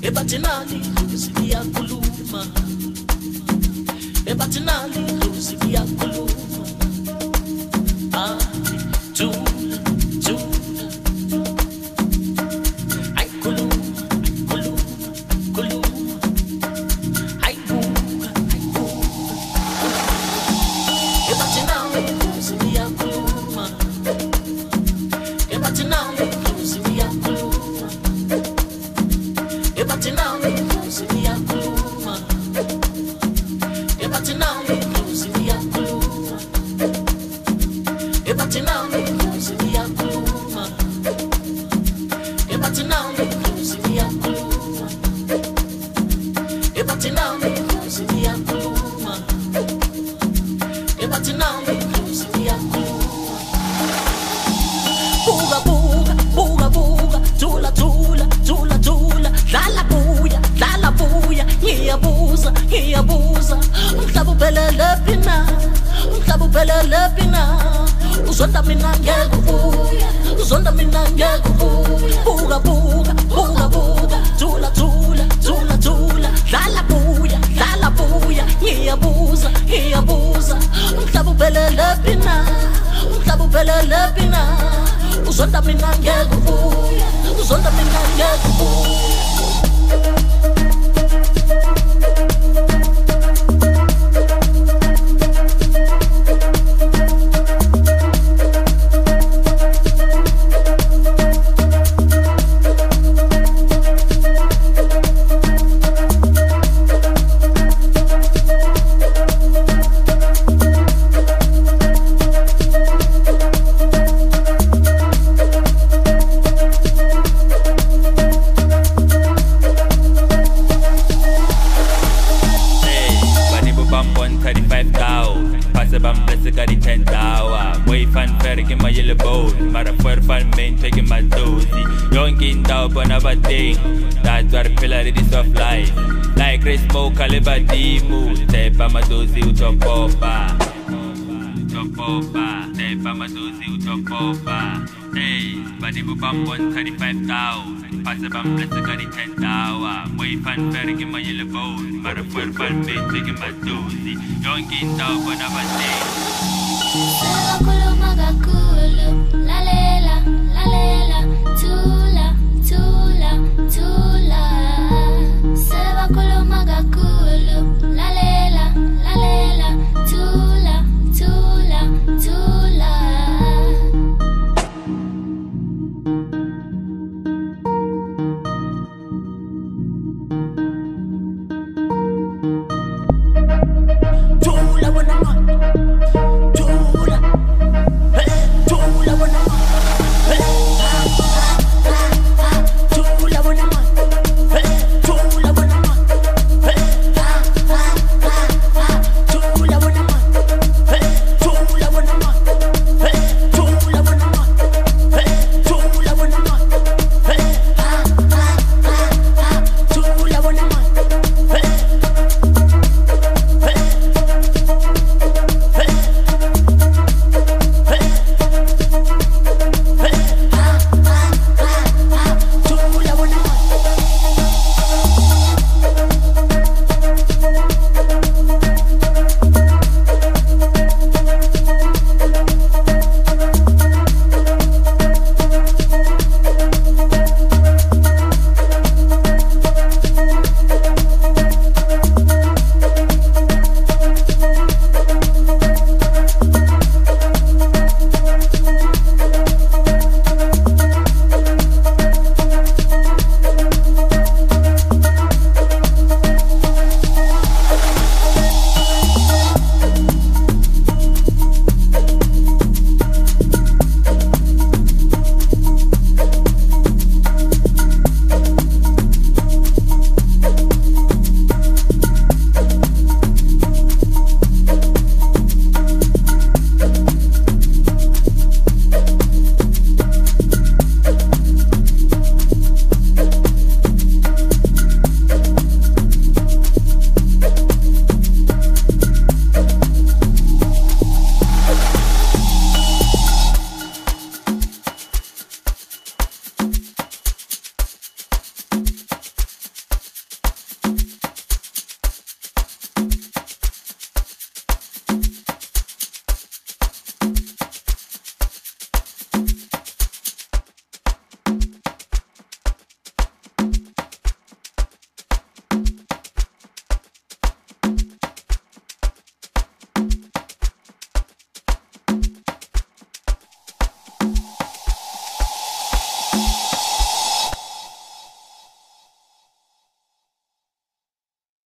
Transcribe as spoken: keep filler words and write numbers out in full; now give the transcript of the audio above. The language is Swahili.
ebatinali lusikia kuluma, ebatinali lusikia kuluma. Ah, tula, tula, ay kuluma, kuluma, kuluma, ay buka, ay buka, ebatinali lusikia kuluma, ebatinali lusikia kuluma, ebatinali lusikia kuluma, ebatinali lusikia kuluma, ebatinali lusikia kuluma, ebatinali lusikia kuluma, ebatinali lusikia kuluma, ebatinali lusikia kuluma. Buga buga buga buga, tula tula tula tula, dlala buya dlala buya, ngiyabuza ngiyabuza, umhlaba uphelele phina, umhlaba uphelele phina, uzonda mina ngeke ubuya, uzonda mina ngeke ubuya. Buga buga buga buga, tula tula tula tula, dlala buya dlala buya, ngiyabuza ngiyabuza, umhlaba uphelele phina, umhlaba uphelele phina, uzonda mina ngeke ubuya, uzonda mina ngeke ubuya. That's what I feel like this of life. Like Chris Mo, Kalibadimu, Tepa Madozi, Utopopa. Utopopa, Tepa Madozi, Utopopa. Hey, Badibu Bambon, thirty-five thousand. Passabam, Blessagari, ten thousand. Way fan ferry in my yellow bone. Marafor fan bait, taking my dozy. Yonkin Tao, Bonabate. Magakulu, la lela, la lela, tula.